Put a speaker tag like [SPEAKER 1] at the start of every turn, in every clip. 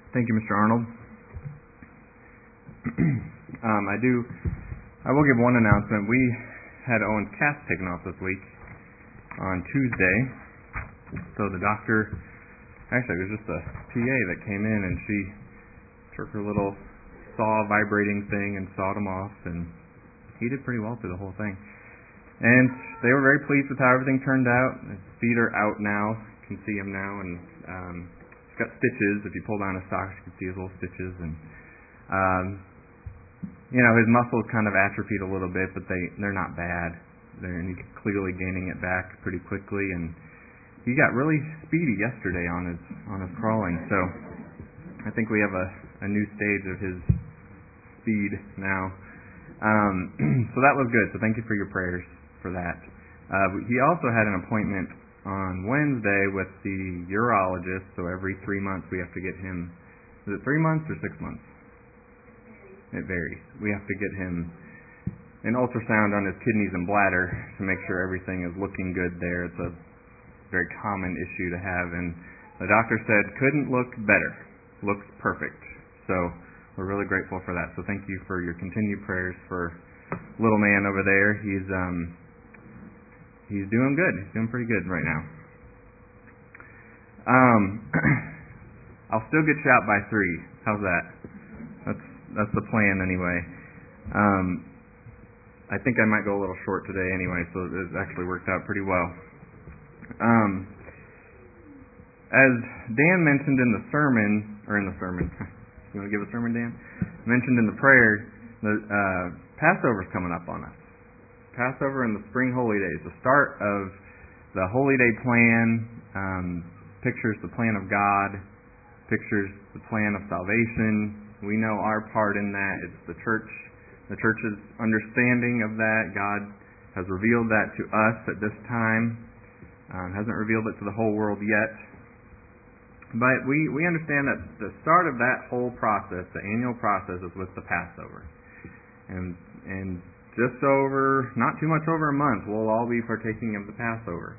[SPEAKER 1] Thank you, Mr. Arnold. I will give one announcement. We had Owen's cast taken off this week on Tuesday. So the doctor, actually it was just a PA that came in and she took her little saw vibrating thing and sawed him off, and he did pretty well through the whole thing. And they were very pleased with how everything turned out. His feet are out now. You can see him now, and he's got stitches. If you pull down his socks, you can see his little stitches. And his muscles kind of atrophied a little bit, but they're not bad. And he's clearly gaining it back pretty quickly. And he got really speedy yesterday on his crawling. So I think we have a new stage of his speed now. So that was good. So thank you for your prayers for that. He also had an appointment on Wednesday with the urologist. So every 3 months we have to get him. Is it 3 months or 6 months? It varies. We have to get him an ultrasound on his kidneys and bladder to make sure everything is looking good there. It's a very common issue to have, and the doctor said couldn't look better. Looks perfect. So we're really grateful for that. So thank you for your continued prayers for little man over there. He's doing good. He's doing pretty good right now. I'll still get you out by 3. How's that? That's the plan anyway. I think I might go a little short today anyway, so it actually worked out pretty well. As Dan mentioned in the sermon, you want to give a sermon, Dan? Mentioned in the prayer, the Passover's coming up on us. Passover and the spring holy days. The start of the holy day plan pictures the plan of God, pictures the plan of salvation. We know our part in that. It's the church's understanding of that. God has revealed that to us at this time. Hasn't revealed it to the whole world yet. But we understand that the start of that whole process, the annual process, is with the Passover. And just over, not too much over a month, we'll all be partaking of the Passover.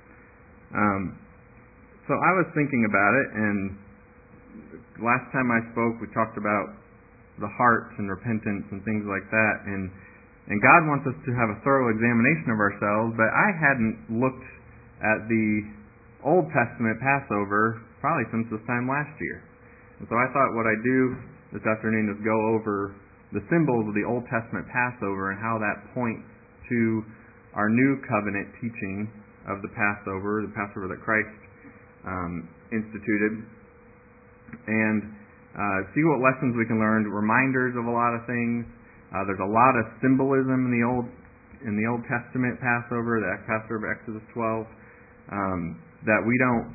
[SPEAKER 1] So I was thinking about it, and last time I spoke, we talked about the heart and repentance and things like that. And God wants us to have a thorough examination of ourselves, but I hadn't looked at the Old Testament Passover probably since this time last year. And so I thought what I'd do this afternoon is go over the symbols of the Old Testament Passover and how that points to our new covenant teaching of the Passover that Christ instituted, and see what lessons we can learn, reminders of a lot of things. There's a lot of symbolism in the Old Testament Passover, the Passover of Exodus 12, that we don't,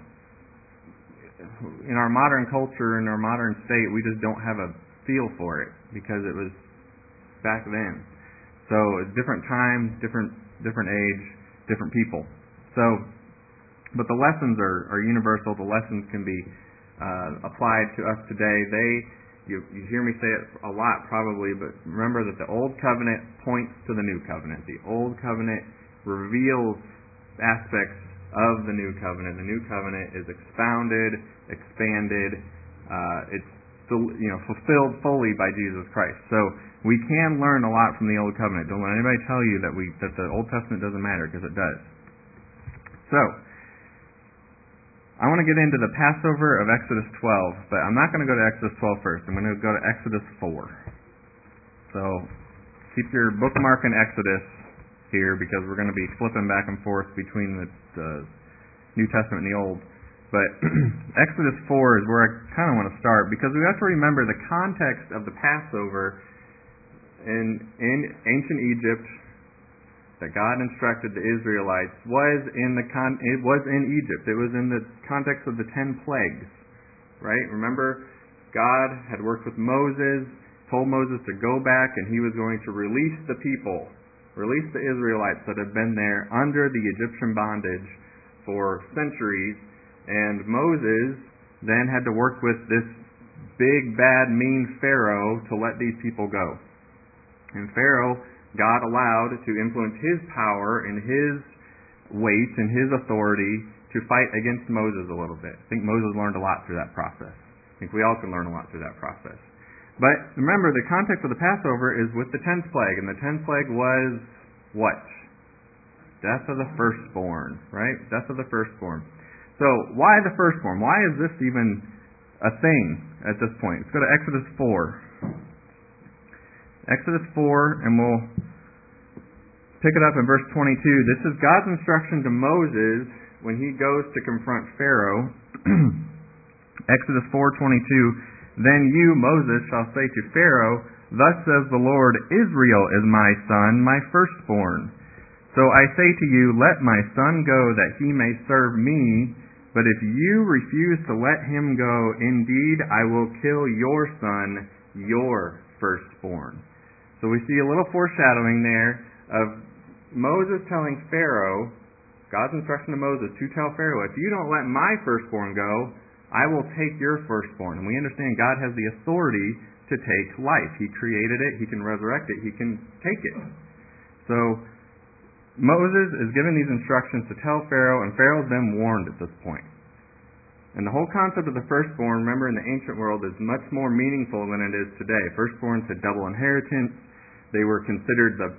[SPEAKER 1] in our modern culture, in our modern state, we just don't have a feel for it because it was back then. So different times, different age, different people. So, but the lessons are universal. The lessons can be applied to us today. You hear me say it a lot probably, but remember that the Old Covenant points to the New Covenant. The Old Covenant reveals aspects of the New Covenant. The New Covenant is expounded, expanded. It's fulfilled fully by Jesus Christ. So we can learn a lot from the Old Covenant. Don't let anybody tell you that the Old Testament doesn't matter, because it does. So I want to get into the Passover of Exodus 12, but I'm not going to go to Exodus 12 first. I'm going to go to Exodus 4. So keep your bookmark in Exodus here, because we're going to be flipping back and forth between the New Testament and the Old. But Exodus 4 is where I kind of want to start, because we have to remember the context of the Passover in ancient Egypt that God instructed the Israelites was in Egypt. It was in the context of the 10 plagues, right? Remember, God had worked with Moses, told Moses to go back, and he was going to release the people, release the Israelites that had been there under the Egyptian bondage for centuries. And Moses then had to work with this big, bad, mean Pharaoh to let these people go. And Pharaoh, God allowed to influence his power and his weight and his authority to fight against Moses a little bit. I think Moses learned a lot through that process. I think we all can learn a lot through that process. But remember, the context of the Passover is with the 10th plague, and the 10th plague was what? Death of the firstborn, right? Death of the firstborn. So why the firstborn? Why is this even a thing at this point? Let's go to Exodus 4. Exodus 4, and we'll pick it up in verse 22. This is God's instruction to Moses when he goes to confront Pharaoh. Exodus 4:22. Then you, Moses, shall say to Pharaoh, Thus says the Lord, Israel is my son, my firstborn. So I say to you, let my son go, that he may serve me. But if you refuse to let him go, indeed I will kill your son, your firstborn. So we see a little foreshadowing there of Moses telling Pharaoh, God's instruction to Moses to tell Pharaoh, if you don't let my firstborn go, I will take your firstborn. And we understand God has the authority to take life. He created it. He can resurrect it. He can take it. So Moses is given these instructions to tell Pharaoh, and Pharaoh's been warned at this point. And the whole concept of the firstborn, remember, in the ancient world is much more meaningful than it is today. Firstborns had double inheritance. They were considered the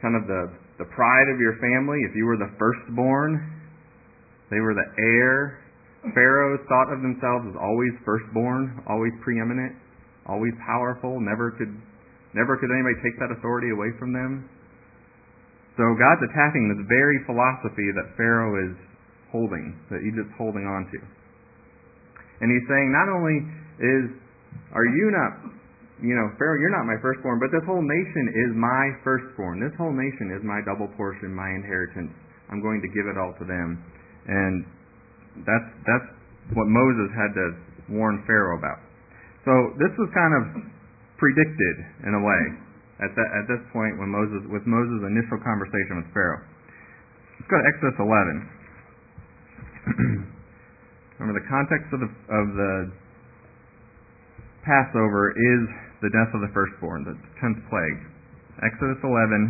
[SPEAKER 1] pride of your family. If you were the firstborn, they were the heir. Pharaohs thought of themselves as always firstborn, always preeminent, always powerful. Never could anybody take that authority away from them. So God's attacking this very philosophy that Pharaoh is holding, that Egypt's holding on to. And he's saying, not only are you not, Pharaoh, you're not my firstborn, but this whole nation is my firstborn. This whole nation is my double portion, my inheritance. I'm going to give it all to them. And that's what Moses had to warn Pharaoh about. So this was kind of predicted in a way at this point with Moses' initial conversation with Pharaoh. Let's go to Exodus 11. Remember, the context of the Passover is the death of the firstborn, the 10th plague. Exodus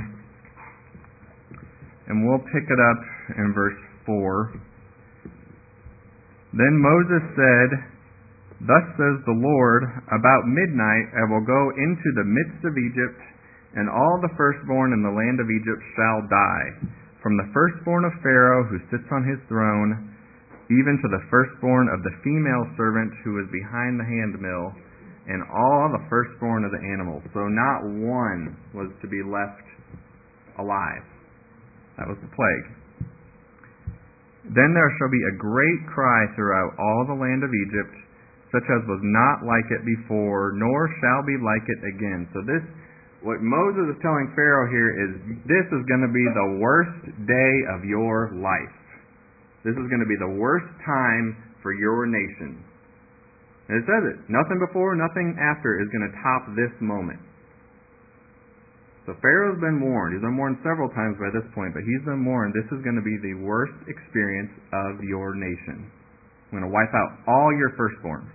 [SPEAKER 1] 11, and we'll pick it up in verse 4. Then Moses said, Thus says the Lord, about midnight I will go into the midst of Egypt, and all the firstborn in the land of Egypt shall die, from the firstborn of Pharaoh who sits on his throne, even to the firstborn of the female servant who is behind the handmill, and all the firstborn of the animals. So not one was to be left alive. That was the plague. Then there shall be a great cry throughout all the land of Egypt, such as was not like it before, nor shall be like it again. So what Moses is telling Pharaoh here is, this is going to be the worst day of your life. This is going to be the worst time for your nation. And it says it. Nothing before, nothing after is going to top this moment. So Pharaoh's been warned. He's been warned several times by this point, but he's been warned this is going to be the worst experience of your nation. I'm going to wipe out all your firstborn.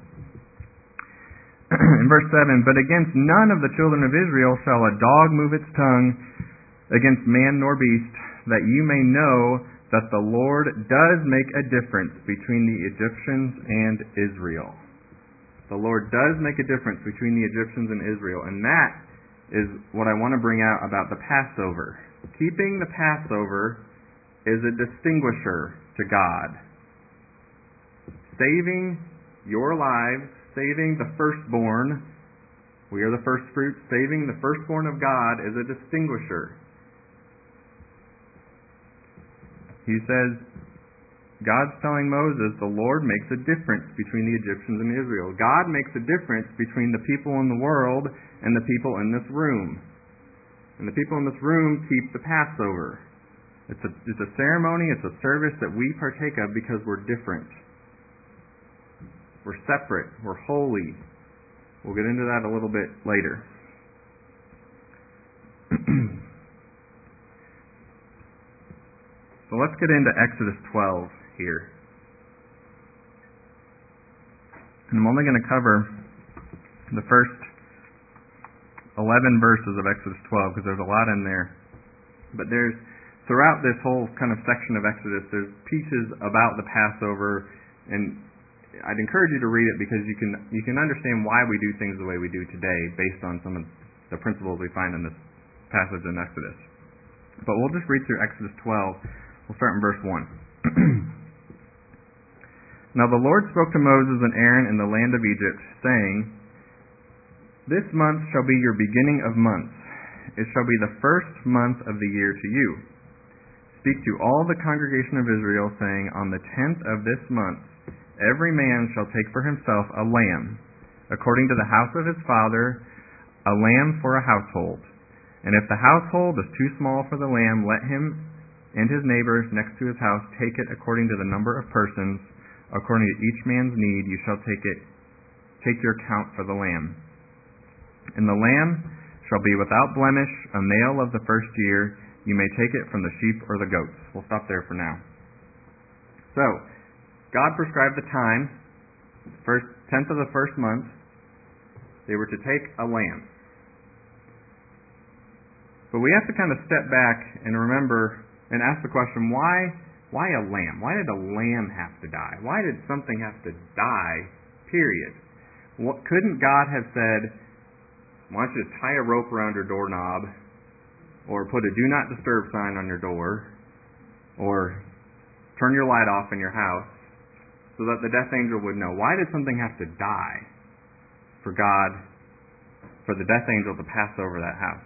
[SPEAKER 1] In verse 7, But against none of the children of Israel shall a dog move its tongue against man nor beast, that you may know that the Lord does make a difference between the Egyptians and Israel. The Lord does make a difference between the Egyptians and Israel, and that is what I want to bring out about the Passover. Keeping the Passover is a distinguisher to God. Saving your lives, saving the firstborn, we are the first fruits, saving the firstborn of God is a distinguisher. He says, God's telling Moses, the Lord makes a difference between the Egyptians and Israel. God makes a difference between the people in the world and the people in this room. And the people in this room keep the Passover. It's a ceremony, it's a service that we partake of because we're different. We're separate, we're holy. We'll get into that a little bit later. So let's get into Exodus 12 here. And I'm only going to cover the first 11 verses of Exodus 12 because there's a lot in there. But throughout this whole kind of section of Exodus, there's pieces about the Passover, and I'd encourage you to read it because you can understand why we do things the way we do today based on some of the principles we find in this passage in Exodus. But we'll just read through Exodus 12. We'll start in verse 1. Now the Lord spoke to Moses and Aaron in the land of Egypt, saying, This month shall be your beginning of months. It shall be the first month of the year to you. Speak to all the congregation of Israel, saying, On the 10th of this month every man shall take for himself a lamb, according to the house of his father, a lamb for a household. And if the household is too small for the lamb, let him and his neighbors next to his house take it according to the number of persons. According to each man's need you shall take your count for the lamb. And the lamb shall be without blemish, a male of the first year. You may take it from the sheep or the goats. We'll stop there for now. So, God prescribed the time, 10th of the first month. They were to take a lamb. But we have to kind of step back and remember and ask the question, why a lamb? Why did a lamb have to die? Why did something have to die, period? Couldn't God have said, why don't you tie a rope around your doorknob, or put a do not disturb sign on your door, or turn your light off in your house, so that the death angel would know? Why did something have to die for the death angel to pass over that house?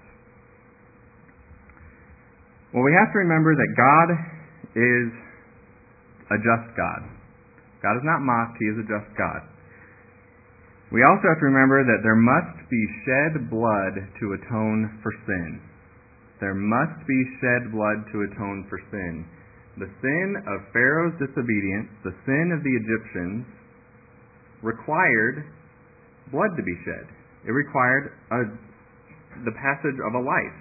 [SPEAKER 1] Well, we have to remember that God is a just God. God is not mocked, He is a just God. We also have to remember that there must be shed blood to atone for sin. There must be shed blood to atone for sin. The sin of Pharaoh's disobedience, the sin of the Egyptians, required blood to be shed. It required the passage of a life.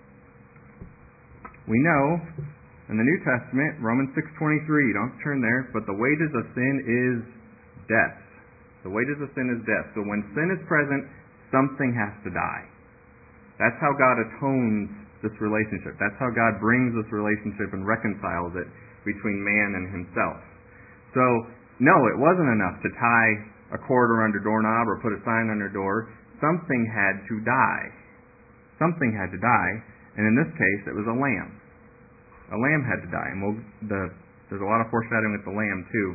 [SPEAKER 1] We know in the New Testament, Romans 6:23, don't turn there, but the wages of sin is death. The wages of sin is death. So when sin is present, something has to die. That's how God atones this relationship. That's how God brings this relationship and reconciles it between man and himself. So, no, it wasn't enough to tie a cord around your doorknob or put a sign on your door. Something had to die. Something had to die, and in this case, it was a lamb. A lamb had to die, and there's a lot of foreshadowing with the lamb, too.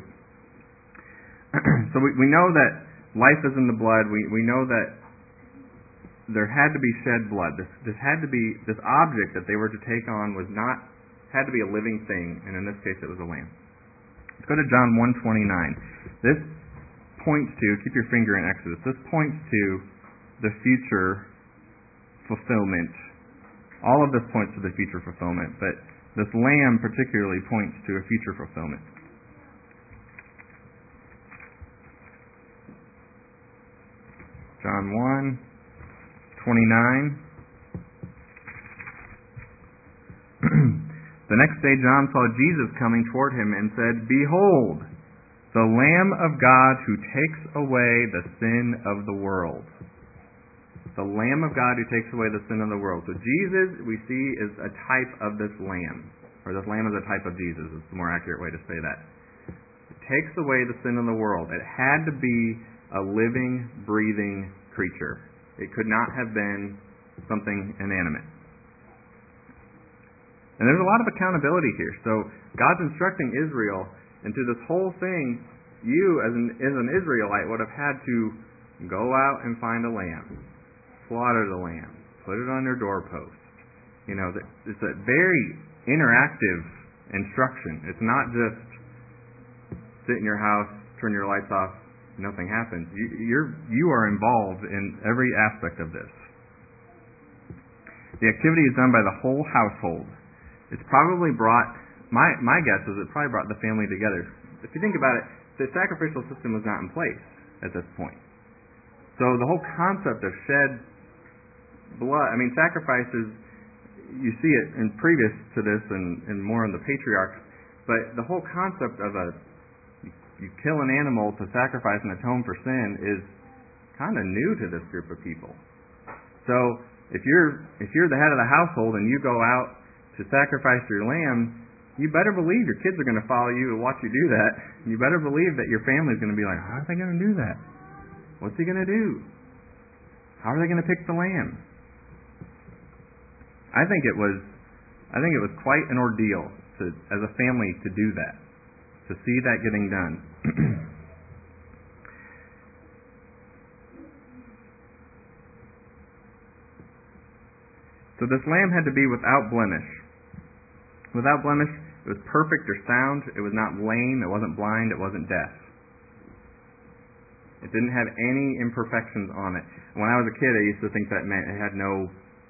[SPEAKER 1] So we know that life is in the blood. We know that there had to be shed blood. This object that they were to take on had to be a living thing, and in this case it was a lamb. Let's go to John 1:29. This points to, keep your finger in Exodus, this points to the future fulfillment. All of this points to the future fulfillment, but this lamb particularly points to a future fulfillment. John 1:29. The next day John saw Jesus coming toward him and said, Behold, the Lamb of God who takes away the sin of the world. The Lamb of God who takes away the sin of the world. So Jesus, we see, is a type of this Lamb. Or this Lamb is a type of Jesus. It's the more accurate way to say that. It takes away the sin of the world. It had to be a living, breathing creature. It could not have been something inanimate. And there's a lot of accountability here. So God's instructing Israel, and through this whole thing, you as an Israelite would have had to go out and find a lamb, slaughter the lamb, put it on your doorpost. You know, it's a very interactive instruction. It's not just sit in your house, turn your lights off, nothing happens. You are involved in every aspect of this. The activity is done by the whole household. It's probably brought, my guess is it probably brought the family together. If you think about it, the sacrificial system was not in place at this point. So the whole concept of shed blood, sacrifices, you see it in previous to this and more in the patriarchs, but the whole concept of you kill an animal to sacrifice and atone for sin is kind of new to this group of people. So if you're the head of the household and you go out to sacrifice your lamb, you better believe your kids are going to follow you and watch you do that. You better believe that your family's going to be like, how are they going to do that? What's he going to do? How are they going to pick the lamb? I think it was quite an ordeal as a family to do that, to see that getting done. So this lamb had to be without blemish. Without blemish, it was perfect or sound. It was not lame. It wasn't blind. It wasn't deaf. It didn't have any imperfections on it. When I was a kid, I used to think that meant it had no,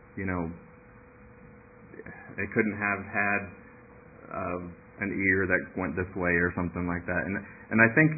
[SPEAKER 1] it couldn't have had an ear that went this way or something like that. And I think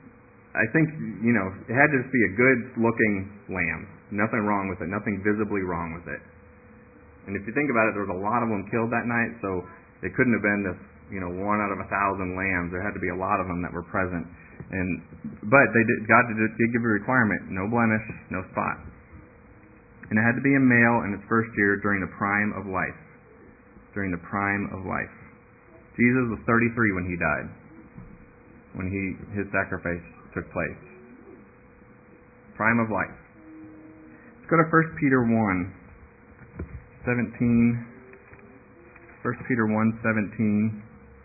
[SPEAKER 1] it had to just be a good-looking lamb. Nothing wrong with it. Nothing visibly wrong with it. And if you think about it, there was a lot of them killed that night, so it couldn't have been this, 1 out of 1,000 lambs. There had to be a lot of them that were present. But God did give a requirement: no blemish, no spot. And it had to be a male in its first year during the prime of life. During the prime of life. Jesus was 33 when he died, when his sacrifice took place. Prime of life. Let's go to 1 Peter 1:17. 1 Peter 1:17.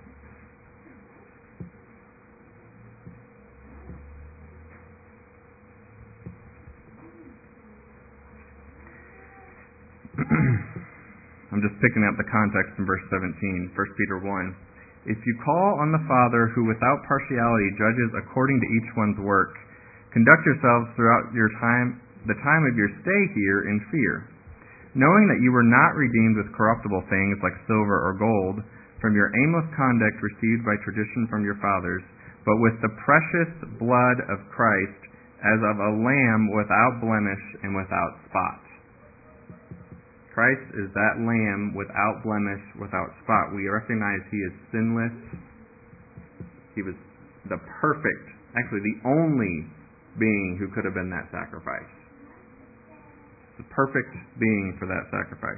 [SPEAKER 1] I'm just picking up the context in verse 17, 1 Peter 1. If you call on the Father who without partiality judges according to each one's work, conduct yourselves throughout the time of your stay here in fear, knowing that you were not redeemed with corruptible things like silver or gold from your aimless conduct received by tradition from your fathers, but with the precious blood of Christ as of a lamb without blemish and without spot. Christ is that lamb without blemish, without spot. We recognize he is sinless. He was the perfect, actually the only being who could have been that sacrifice. The perfect being for that sacrifice.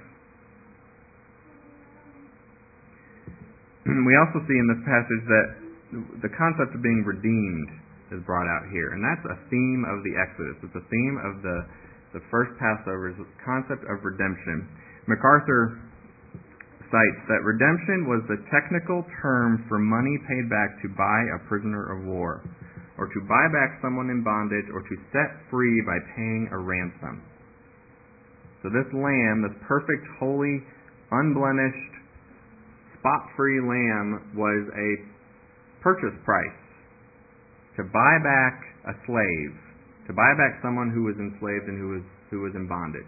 [SPEAKER 1] We also see in this passage that the concept of being redeemed is brought out here. And that's a theme of the Exodus. It's a theme of the first Passover, is the concept of redemption. MacArthur cites that redemption was the technical term for money paid back to buy a prisoner of war, or to buy back someone in bondage, or to set free by paying a ransom. So this lamb, this perfect, holy, unblemished, spot-free lamb, was a purchase price to buy back a slave, to buy back someone who was enslaved and who was in bondage.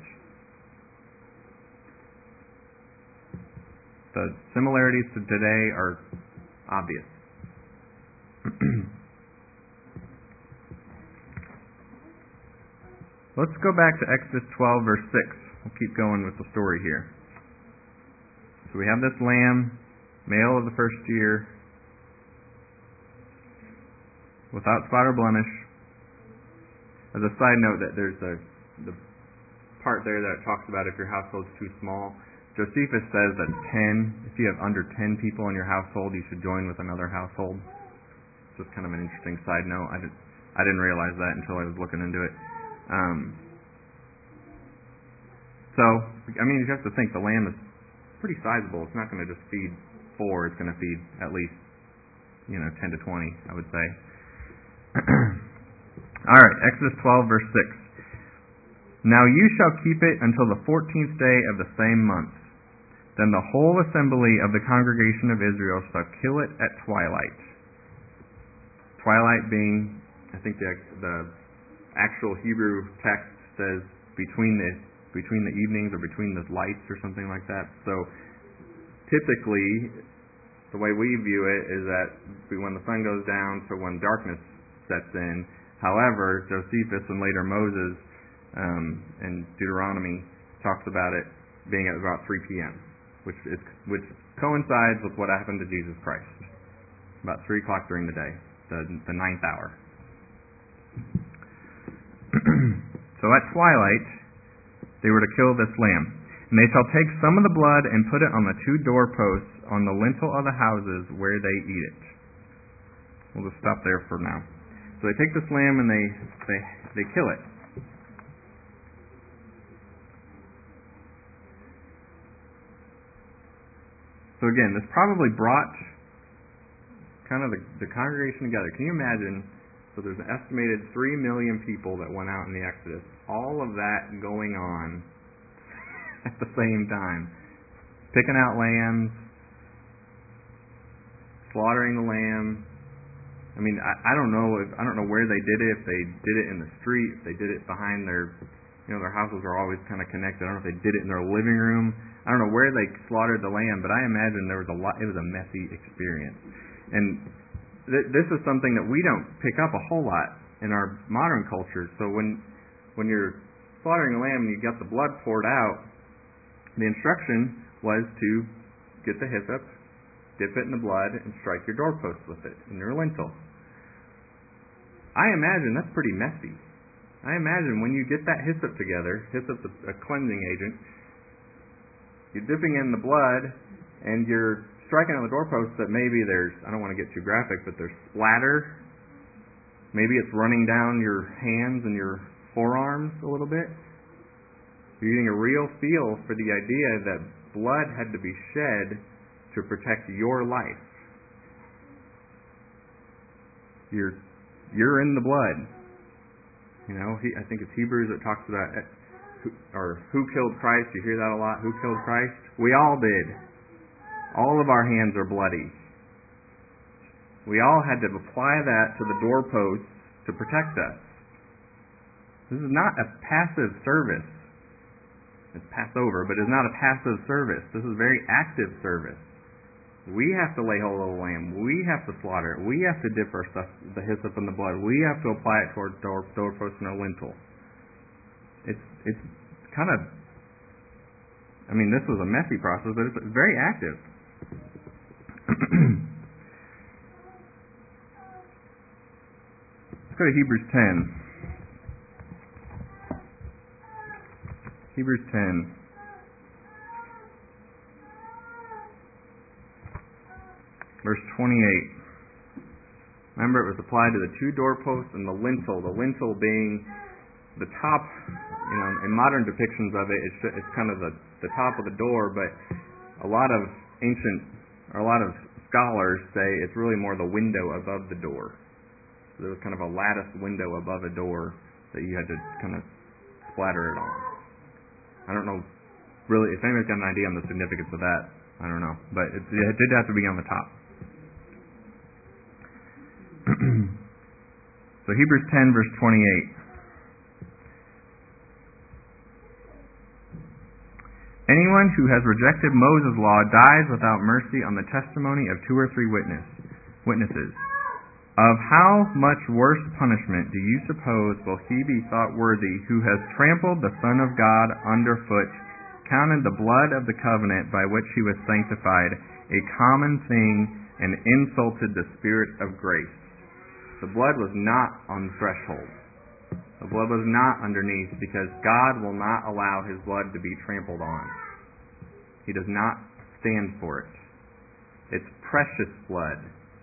[SPEAKER 1] The similarities to today are obvious. Let's go back to Exodus 12, verse 6. We'll keep going with the story here. So we have this lamb, male of the first year, without spot or blemish. As a side note, that there's the part there that talks about if your household's too small. Josephus says that if you have under 10 people in your household, you should join with another household. Just kind of an interesting side note. I didn't realize that until I was looking into it. You have to think the lamb is pretty sizable. It's not going to just feed 4. It's going to feed at least, 10 to 20, I would say. All right, Exodus 12, verse 6. Now you shall keep it until the 14th day of the same month. Then the whole assembly of the congregation of Israel shall kill it at twilight. Twilight being, I think the actual Hebrew text says between the evenings or between the lights or something like that. So typically, the way we view it is that when the sun goes down to when darkness sets in. However, Josephus and later Moses and Deuteronomy talks about it being at about 3 p.m., which coincides with what happened to Jesus Christ. About 3 o'clock during the day, the 9th hour. So at twilight, they were to kill this lamb. And they shall take some of the blood and put it on the 2 doorposts on the lintel of the houses where they eat it. We'll just stop there for now. So they take this lamb and they kill it. So again, this probably brought kind of the congregation together. Can you imagine? So there's an estimated 3 million people that went out in the Exodus. All of that going on at the same time. Picking out lambs, slaughtering the lamb. I mean, I don't know where they did it. If they did it in the street, if they did it behind their houses are always kind of connected. I don't know if they did it in their living room. I don't know where they slaughtered the lamb, but I imagine there was it was a messy experience. And this is something that we don't pick up a whole lot in our modern culture. So when you're slaughtering a lamb and you got the blood poured out, the instruction was to get the hyssop, dip it in the blood, and strike your doorpost with it in your lintel. I imagine that's pretty messy. I imagine when you get that hyssop together, hyssop's a cleansing agent, you're dipping in the blood and you're striking on the doorpost that maybe there's, I don't want to get too graphic, but there's splatter. Maybe it's running down your hands and your forearms a little bit. You're getting a real feel for the idea that blood had to be shed to protect your life. You're in the blood. I think it's Hebrews that talks about who killed Christ. You hear that a lot. Who killed Christ? We all did. All of our hands are bloody. We all had to apply that to the doorposts to protect us. This is not a passive service. It's Passover, but it's not a passive service. This is very active service. We have to lay hold of the lamb. We have to slaughter it. We have to dip our stuff, the hyssop in the blood. We have to apply it to our doorpost and our lintel. It's kind of, this was a messy process, but it's very active. Let's go to Hebrews 10. Hebrews 10. Verse 28. Remember, it was applied to the 2 doorposts and the lintel being the top, in modern depictions of it, it's kind of the top of the door, but a lot of scholars say it's really more the window above the door. So there was kind of a lattice window above a door that you had to kind of splatter it on. I don't know, really, if anybody's got an idea on the significance of that, I don't know. But it did have to be on the top. So Hebrews 10, verse 28. Anyone who has rejected Moses' law dies without mercy on the testimony of 2 or 3 witnesses. Of how much worse punishment do you suppose will he be thought worthy who has trampled the Son of God underfoot, counted the blood of the covenant by which he was sanctified a common thing, and insulted the Spirit of grace? The blood was not on the threshold. The blood was not underneath, because God will not allow His blood to be trampled on. He does not stand for it. It's precious blood.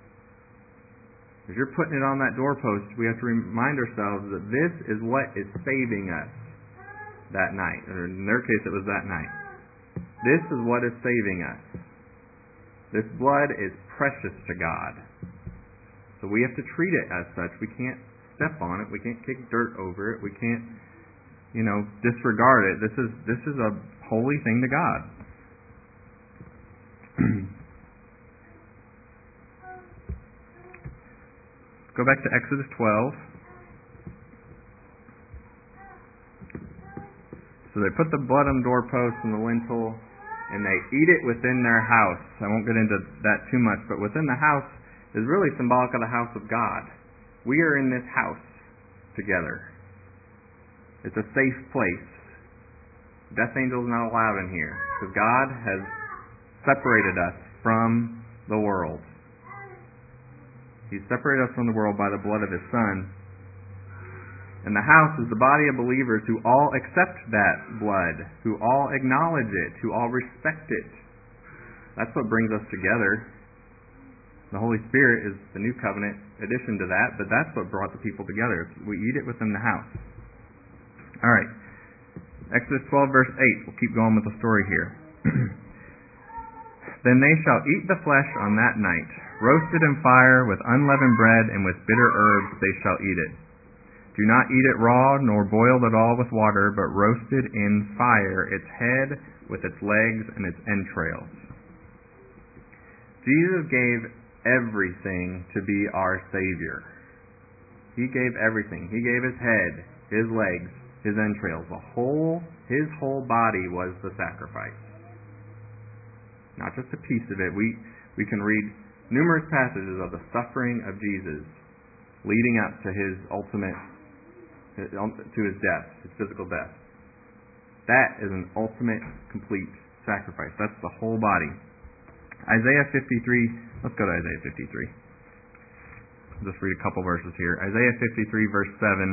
[SPEAKER 1] As you're putting it on that doorpost, we have to remind ourselves that this is what is saving us that night. Or in their case, it was that night. This is what is saving us. This blood is precious to God. So we have to treat it as such. We can't step on it. We can't kick dirt over it. We can't, disregard it. This is a holy thing to God. Go back to Exodus 12. So they put the blood on the doorpost and the lintel, and they eat it within their house. I won't get into that too much, but within the house is really symbolic of the house of God. We are in this house together. It's a safe place. Death angels are not allowed in here, because God has separated us from the world. He separated us from the world by the blood of His Son. And the house is the body of believers who all accept that blood, who all acknowledge it, who all respect it. That's what brings us together. The Holy Spirit is the new covenant addition to that, but that's what brought the people together. We eat it within the house. All right. Exodus 12, verse 8. We'll keep going with the story here. Then they shall eat the flesh on that night, roasted in fire with unleavened bread, and with bitter herbs they shall eat it. Do not eat it raw, nor boiled at all with water, but roasted in fire, its head with its legs and its entrails. Jesus gave everything to be our Savior. He gave everything. He gave His head, His legs, His entrails. His whole body was the sacrifice. Not just a piece of it. We can read numerous passages of the suffering of Jesus leading up to His ultimate, to His death, His physical death. That is an ultimate, complete sacrifice. That's the whole body. Isaiah 53, let's go to Isaiah 53. I'll just read a couple verses here. Isaiah 53, verse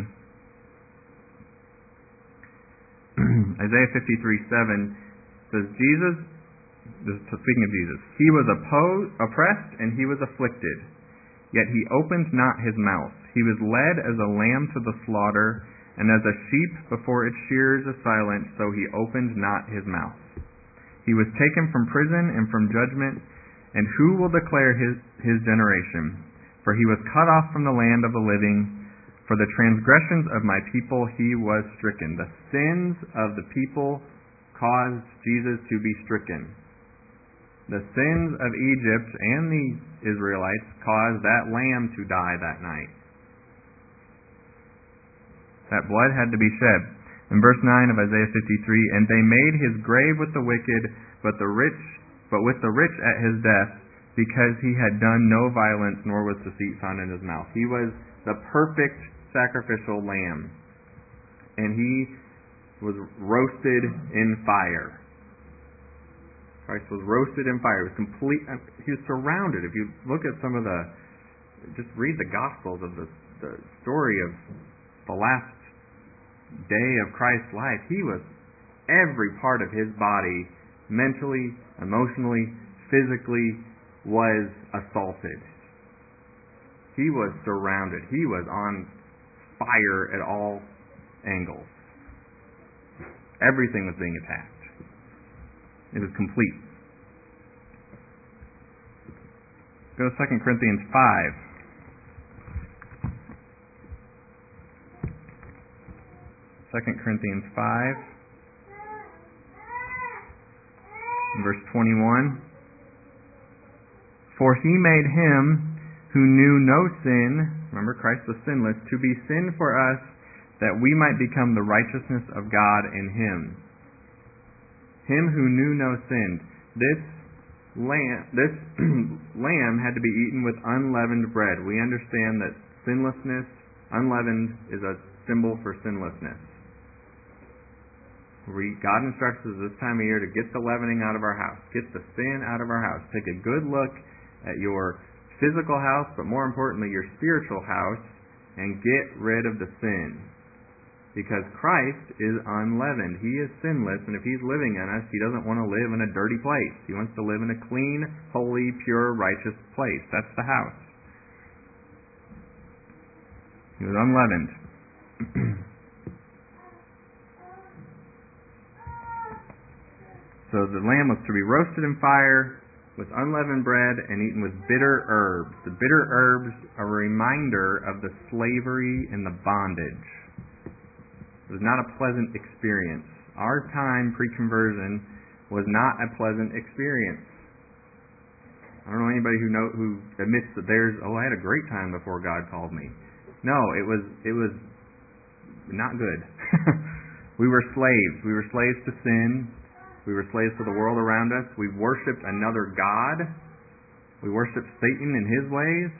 [SPEAKER 1] 7. Isaiah 53:7 says, speaking of Jesus, He was oppressed and He was afflicted, yet He opened not His mouth. He was led as a lamb to the slaughter, and as a sheep before its shearers is silent, so He opened not His mouth. He was taken from prison and from judgment, and who will declare his generation? For He was cut off from the land of the living. For the transgressions of my people He was stricken. The sins of the people caused Jesus to be stricken. The sins of Egypt and the Israelites caused that lamb to die that night. That blood had to be shed. In verse 9 of Isaiah 53, and they made His grave with the wicked, but with the rich at His death, because He had done no violence, nor was deceit found in His mouth. He was the perfect sacrificial lamb, and He was roasted in fire. Christ was roasted in fire. It was complete. He was surrounded. If you look at some of just read the Gospels of the story of the last day of Christ's life, He was every part of His body, mentally, emotionally, physically, was assaulted. He was surrounded. He was on fire at all angles. Everything was being attacked. It was complete. Go to 2 Corinthians 5. 2 Corinthians 5, verse 21. For He made Him who knew no sin, remember Christ was sinless, to be sin for us, that we might become the righteousness of God in Him. Him who knew no sin. This lamb had to be eaten with unleavened bread. We understand that sinlessness, unleavened, is a symbol for sinlessness. God instructs us this time of year to get the leavening out of our house. Get the sin out of our house. Take a good look at your physical house, but more importantly, your spiritual house, and get rid of the sin. Because Christ is unleavened. He is sinless, and if He's living in us, He doesn't want to live in a dirty place. He wants to live in a clean, holy, pure, righteous place. That's the house. He was unleavened. So the lamb was to be roasted in fire with unleavened bread and eaten with bitter herbs. The bitter herbs are a reminder of the slavery and the bondage. It was not a pleasant experience. Our time pre-conversion was not a pleasant experience. I don't know anybody who admits that I had a great time before God called me. No, it was not good. We were slaves. We were slaves to sin. We were slaves to the world around us. We worshipped another god. We worshipped Satan in his ways.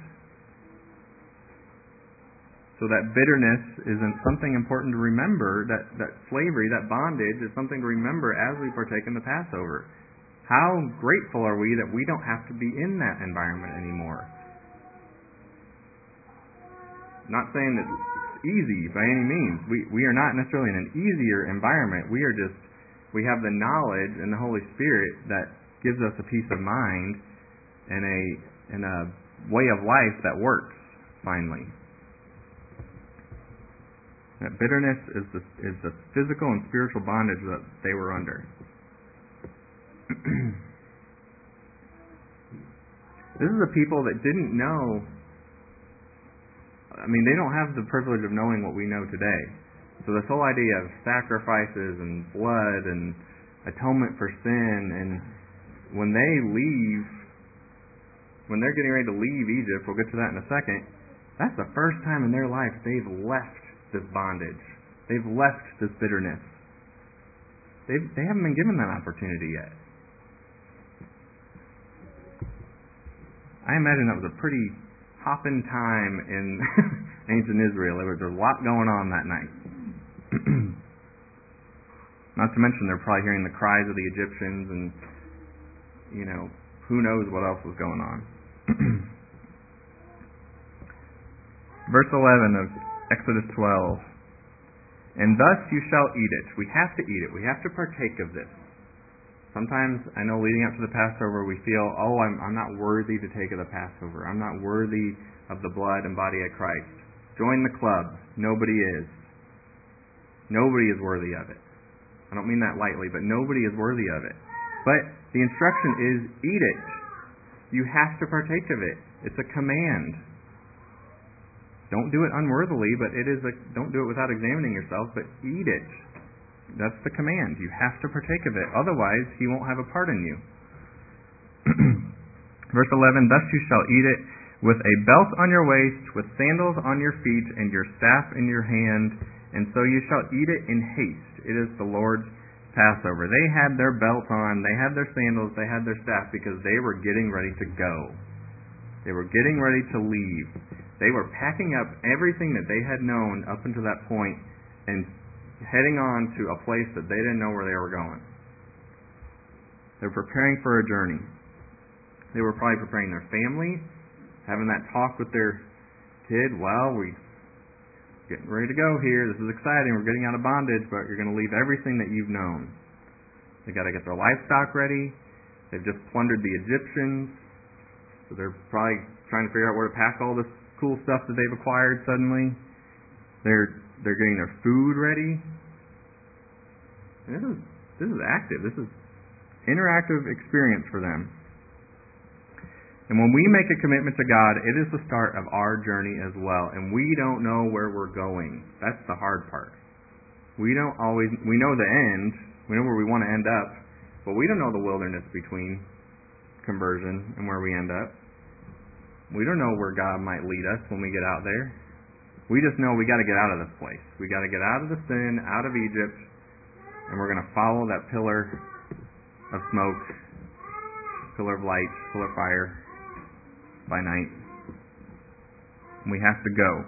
[SPEAKER 1] So that bitterness isn't something important to remember. That slavery, that bondage, is something to remember as we partake in the Passover. How grateful are we that we don't have to be in that environment anymore? Not saying that easy by any means. We are not necessarily in an easier environment. We have the knowledge and the Holy Spirit that gives us a peace of mind and a way of life that works finally. That bitterness is the physical and spiritual bondage that they were under. This is a people that didn't know. They don't have the privilege of knowing what we know today. So this whole idea of sacrifices and blood and atonement for sin, and when they're getting ready to leave Egypt, we'll get to that in a second, that's the first time in their life they've left this bondage. They've left this bitterness. They haven't been given that opportunity yet. I imagine that was a pretty hopping time in ancient Israel. There was a lot going on that night. Not to mention they're probably hearing the cries of the Egyptians and, who knows what else was going on. Verse 11 of Exodus 12. And thus you shall eat it. We have to eat it. We have to partake of this. Sometimes, I know leading up to the Passover, we feel, I'm not worthy to take of the Passover. I'm not worthy of the blood and body of Christ. Join the club. Nobody is. Nobody is worthy of it. I don't mean that lightly, but nobody is worthy of it. But the instruction is, eat it. You have to partake of it. It's a command. Don't do it unworthily, but don't do it without examining yourself, but eat it. That's the command. You have to partake of it. Otherwise, He won't have a part in you. Verse 11, thus you shall eat it with a belt on your waist, with sandals on your feet, and your staff in your hand, and so you shall eat it in haste. It is the Lord's Passover. They had their belt on, they had their sandals, they had their staff, because they were getting ready to go. They were getting ready to leave. They were packing up everything that they had known up until that point and heading on to a place that they didn't know where they were going. They were preparing for a journey. They were probably preparing their family, having that talk with their kid. Well, we're getting ready to go here. This is exciting. We're getting out of bondage, but you're going to leave everything that you've known. They've got to get their livestock ready. They've just plundered the Egyptians. So they're probably trying to figure out where to pack all this cool stuff that they've acquired suddenly. They're getting their food ready. And this is active. This is interactive experience for them. And when we make a commitment to God, it is the start of our journey as well. And we don't know where we're going. That's the hard part. We know the end. We know where we want to end up. But we don't know the wilderness between conversion and where we end up. We don't know where God might lead us when we get out there. We just know we got to get out of this place. We got to get out of the sin, out of Egypt, and we're going to follow that pillar of smoke, pillar of light, pillar of fire by night. We have to go.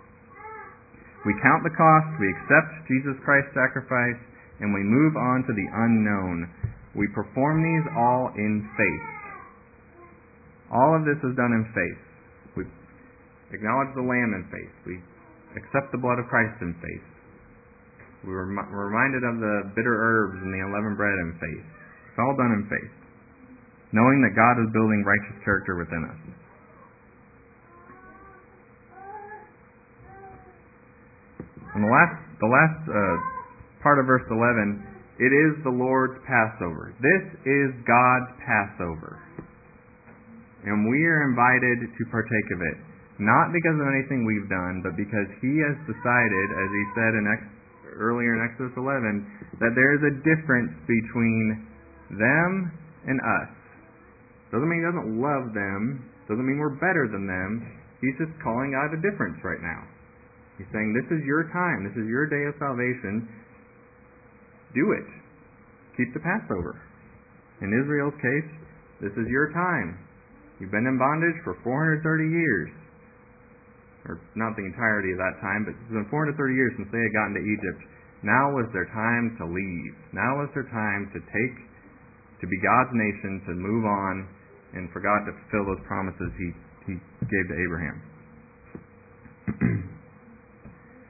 [SPEAKER 1] We count the cost, we accept Jesus Christ's sacrifice, and we move on to the unknown. We perform these all in faith. All of this is done in faith. We acknowledge the Lamb in faith. We accept the blood of Christ in faith. We're reminded of the bitter herbs and the unleavened bread in faith. It's all done in faith, knowing that God is building righteous character within us. And the last part of verse 11, it is the Lord's Passover. This is God's Passover. And we are invited to partake of it. Not because of anything we've done, but because He has decided, as He said earlier in Exodus 11, that there is a difference between them and us. Doesn't mean He doesn't love them. Doesn't mean we're better than them. He's just calling out a difference right now. He's saying, this is your time. This is your day of salvation. Do it. Keep the Passover. In Israel's case, this is your time. You've been in bondage for 430 years. Or not the entirety of that time, but it's been 430 years since they had gotten to Egypt. Now was their time to leave. Now was their time to be God's nation, to move on, and for God to fulfill those promises He gave to Abraham.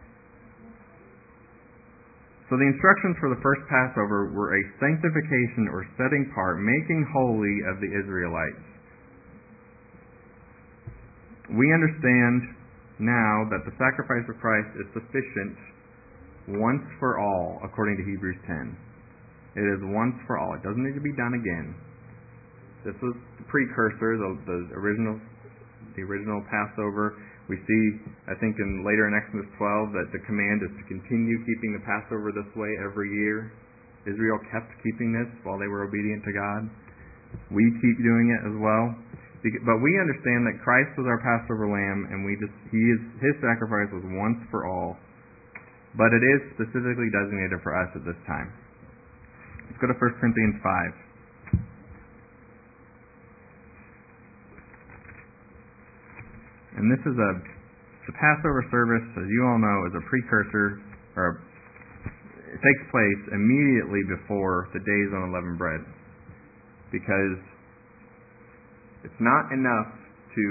[SPEAKER 1] So the instructions for the first Passover were a sanctification or setting apart, making holy of the Israelites. We understand now that the sacrifice of Christ is sufficient once for all, according to Hebrews 10. It is once for all. It doesn't need to be done again. This was the precursor, the original Passover. We see, I think, later in Exodus 12 that the command is to continue keeping the Passover this way every year. Israel kept keeping this while they were obedient to God. We keep doing it as well. But we understand that Christ was our Passover lamb, and His sacrifice was once for all. But it is specifically designated for us at this time. Let's go to 1 Corinthians 5. And this is the Passover service, as you all know, is a precursor, or it takes place immediately before the days on unleavened bread. Because it's not enough to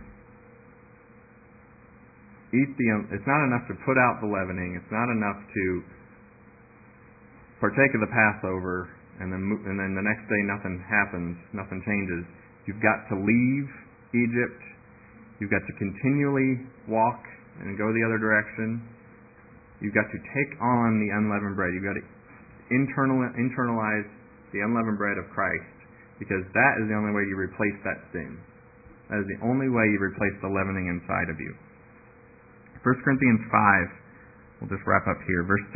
[SPEAKER 1] it's not enough to put out the leavening. It's not enough to partake of the Passover and then the next day nothing happens, nothing changes. You've got to leave Egypt. You've got to continually walk and go the other direction. You've got to take on the unleavened bread. You've got to internalize the unleavened bread of Christ, because that is the only way you replace that sin. That is the only way you replace the leavening inside of you. 1 Corinthians 5, we'll just wrap up here, verse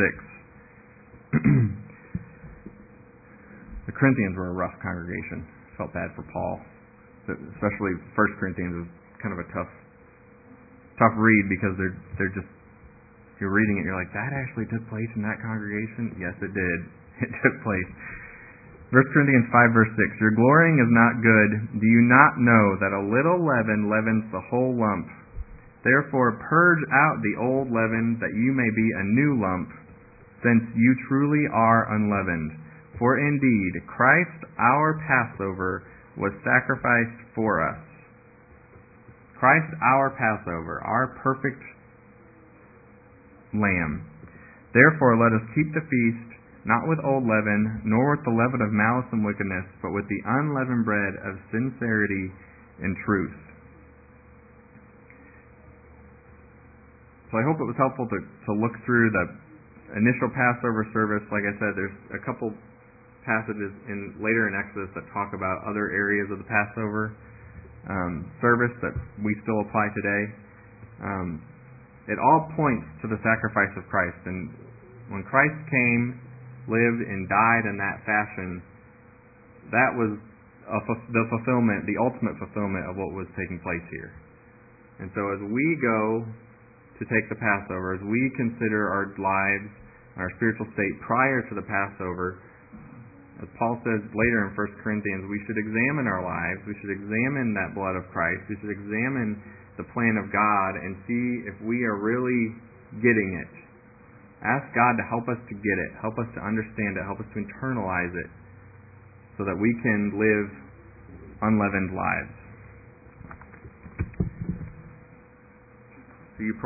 [SPEAKER 1] 6. The Corinthians were a rough congregation. Felt bad for Paul. Especially 1 Corinthians is kind of a tough read, because they're just, you're reading it, you're like, that actually took place in that congregation? Yes, it did. It took place. 1 Corinthians 5, verse 6. Your glorying is not good. Do you not know that a little leaven leavens the whole lump? Therefore purge out the old leaven, that you may be a new lump, since you truly are unleavened. For indeed, Christ our Passover was sacrificed for us. Christ our Passover, our perfect Lamb. Therefore let us keep the feast, not with old leaven, nor with the leaven of malice and wickedness, but with the unleavened bread of sincerity and truth. So I hope it was helpful to look through the initial Passover service. Like I said, there's a couple passages later in Exodus that talk about other areas of the Passover service that we still apply today. It all points to the sacrifice of Christ. And when Christ came, lived, and died in that fashion, that was the fulfillment, the ultimate fulfillment of what was taking place here. And so as we go to take the Passover, as we consider our lives, our spiritual state prior to the Passover, as Paul says later in 1 Corinthians, we should examine our lives, we should examine that blood of Christ, we should examine the plan of God and see if we are really getting it. Ask God to help us to get it, help us to understand it, help us to internalize it, so that we can live unleavened lives. So you